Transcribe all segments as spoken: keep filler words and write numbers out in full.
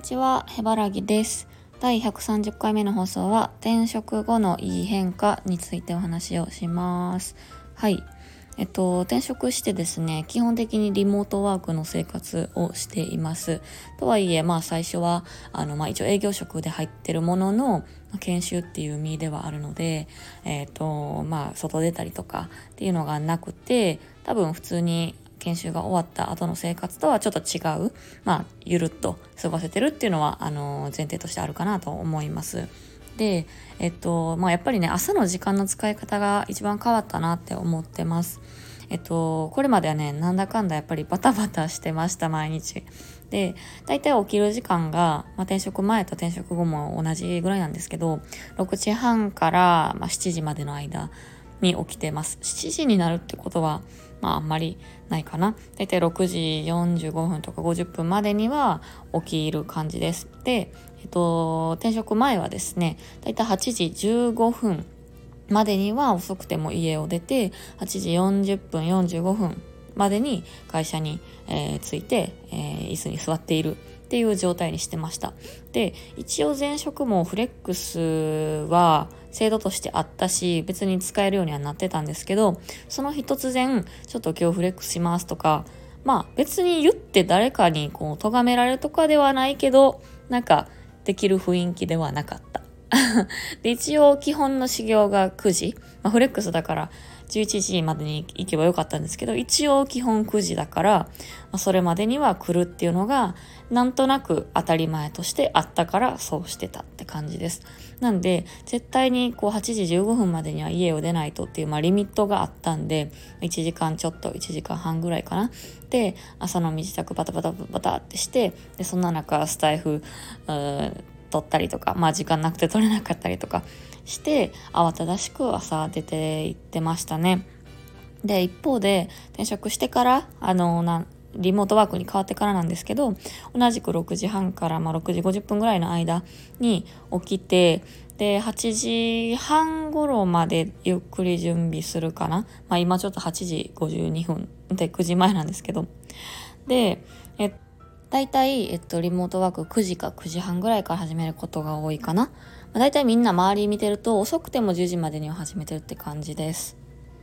ちは、へばらぎです。だいひゃくさんじゅっかいめの放送は転職後のいい変化についてお話をします。はい。えっと、転職してですね、基本的にリモートワークの生活をしています。とはいえ、まあ最初は、あの、まあ一応営業職で入ってるものの、研修っていう身ではあるので、えっと、まあ外出たりとかっていうのがなくて、多分普通に研修が終わった後の生活とはちょっと違う、まあ、ゆるっと過ごせてるっていうのは、あの、前提としてあるかなと思います。で、えっと、まあ、やっぱりね、朝の時間の使い方が一番変わったなって思ってます。えっと、これまではね、なんだかんだやっぱりバタバタしてました、毎日。で、大体起きる時間が、まあ、転職前と転職後も同じぐらいなんですけど、ろくじはんから、まあ、しちじまでの間に起きてます。しちじになるってことは、まああんまりないかな。だいたいろくじよんじゅうごふんとかごじゅっぷんまでには起きる感じです。で、えっと、転職前はですね、だいたいはちじじゅうごふんまでには遅くても家を出て、はちじよんじゅっぷん、よんじゅうごふんまでに会社に、えー、着いて、えー、椅子に座っているっていう状態にしてました。で、一応前職もフレックスは制度としてあったし、別に使えるようにはなってたんですけど、その日突然、ちょっと今日フレックスしますとか、まあ別に言って誰かにこう咎められるとかではないけど、なんかできる雰囲気ではなかった。で、一応基本の始業がくじ、まあ、フレックスだからじゅういちじまでに行けばよかったんですけど、一応基本くじだから、まあ、それまでには来るっていうのがなんとなく当たり前としてあったからそうしてたって感じです。なんで絶対にこうはちじじゅうごふんまでには家を出ないとっていう、まあ、リミットがあったんで、いちじかんちょっといちじかんはんぐらいかな。で、朝の身支度バタバタバタってして、でそんな中スタイフ取ったりとか、まあ時間なくて取れなかったりとかして慌ただしく朝出て行ってましたね。で、一方で転職してからあのなリモートワークに変わってからなんですけど、同じくろくじはんからまあろくじごじゅっぷんぐらいの間に起きて、ではちじはん頃までゆっくり準備するかな。まあ今ちょっとはちじごじゅうにふんでくじまえなんですけど、でえっだいたい、えっと、リモートワークくじかくじはんぐらいから始めることが多いかな。まあ、だいたいみんな周り見てると遅くてもじゅうじまでには始めてるって感じです。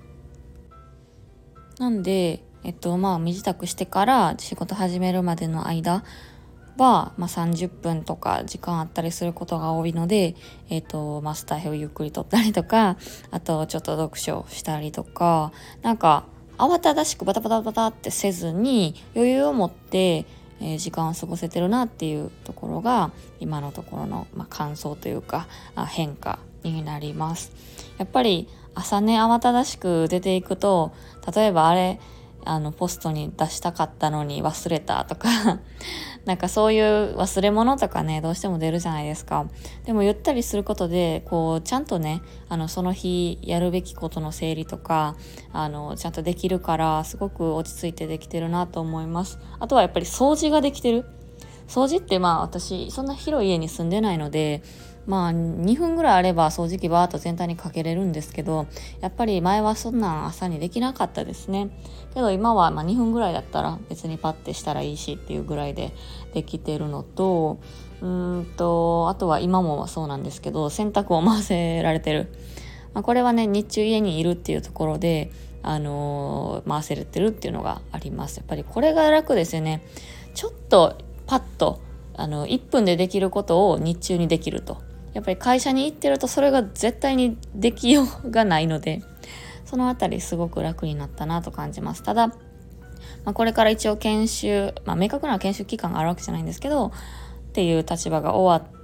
なんで、えっと、まあ、身支度してから仕事始めるまでの間は、まあ、さんじゅっぷんとか時間あったりすることが多いので、えっと、まあ、スタイフをゆっくり撮ったりとか、あと、ちょっと読書したりとか、なんか、慌ただしくバタバタバタってせずに余裕を持ってえー、時間を過ごせてるなっていうところが今のところの、まあ、感想というかあ変化になります。やっぱり朝ね慌ただしく出ていくと、例えばあれあのポストに出したかったのに忘れたとかなんかそういう忘れ物とかねどうしても出るじゃないですか。でもゆったりすることでこうちゃんとねあのその日やるべきことの整理とかあのちゃんとできるからすごく落ち着いてできてるなと思います。あとはやっぱり掃除ができてる。掃除ってまあ私そんな広い家に住んでないので、まあにふんぐらいあれば掃除機バーッと全体にかけれるんですけど、やっぱり前はそんなん朝にできなかったですね。けど今はまあにふんぐらいだったら別にパッてしたらいいしっていうぐらいでできてるのと、うーんとあとは今もそうなんですけど洗濯を回せられてる。まあ、これはね日中家にいるっていうところであのー、回せれてるっていうのがあります。やっぱりこれが楽ですよね。ちょっとパッとあのいっぷんでできることを日中にできると、やっぱり会社に行ってるとそれが絶対にできようがないので、そのあたりすごく楽になったなと感じます。ただ、まあ、これから一応研修、まあ、明確な研修期間があるわけじゃないんですけどっていう立場が終わって、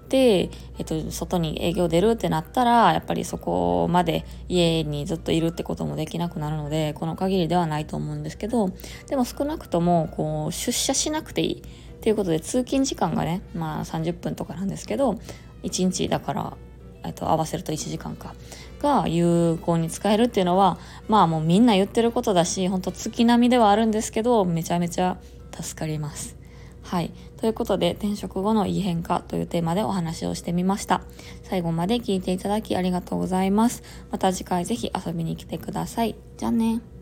えっと、外に営業出るってなったらやっぱりそこまで家にずっといるってこともできなくなるので、この限りではないと思うんですけど、でも少なくともこう出社しなくていいっていうことで通勤時間がね、まあさんじゅっぷんとかなんですけど、いちにちだから、えっと、合わせるといちじかんかが有効に使えるっていうのは、まあもうみんな言ってることだし、本当月並みではあるんですけど、めちゃめちゃ助かります。はい。ということで、転職後のいい変化というテーマでお話をしてみました。最後まで聞いていただきありがとうございます。また次回ぜひ遊びに来てください。じゃあね。